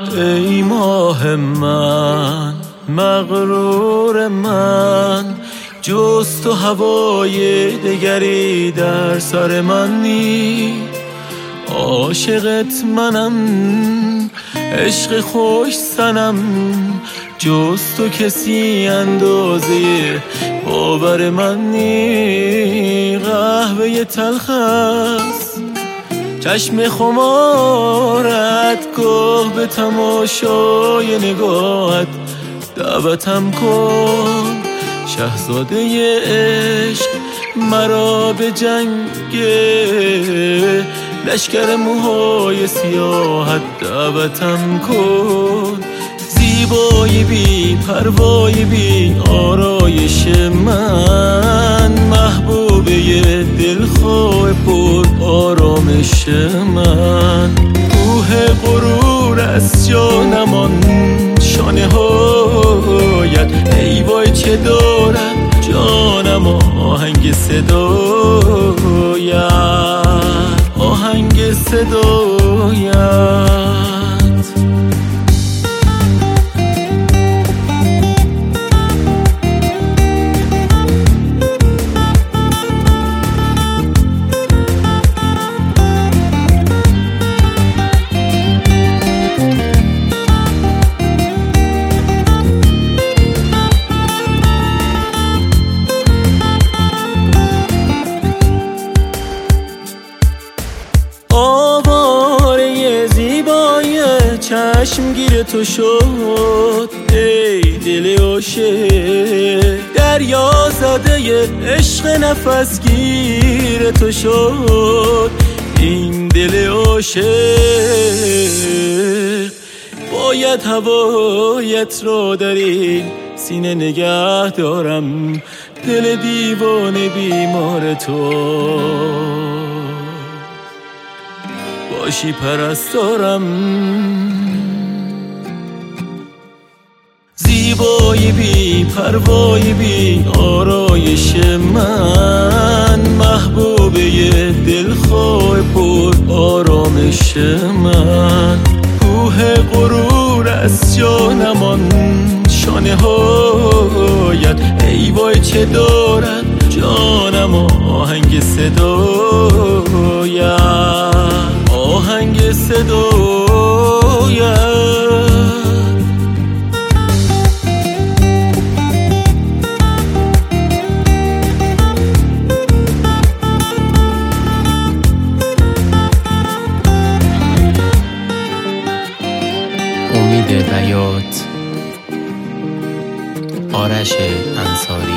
ای ماه من، مغرور من، جز تو هوای دگری در سر من نی. عاشقت منم، عشق خوش سنم، جز تو کسی اندازه باور من نی. قهوه تلخ است چشم خمارت، گاه به تماشای نگاهت دعوتم کن. شاهزاده عشق مرا به جنگ لشکر موهای سیاهت دعوتم کن. زیبایی بی پروایی بی آرایش من، محبوبه دلخواه پر آرامش من. کوه غرور از جانمان شانه هایت، ای وای چه دارد جانم آهنگ صدایت، آهنگ صدایت. آواره زیبایی چشمگیر تو شد، ای دل عاشق دریا زده عشق نفسگیر تو شد. این دل عاشق باید هوایت را در این سینه نگه دارم. دل دیوانه بیمار تو باشی پرستارم. زیبایی بی پروایی بی آرایش من، محبوبه دلخواه پر آرامش من. کوه غرور از جانمان شانه هایت، ای وای چه دارد جانم آهنگ صدایت، آهنگ صدایت. امید بیات، آرش انصاری.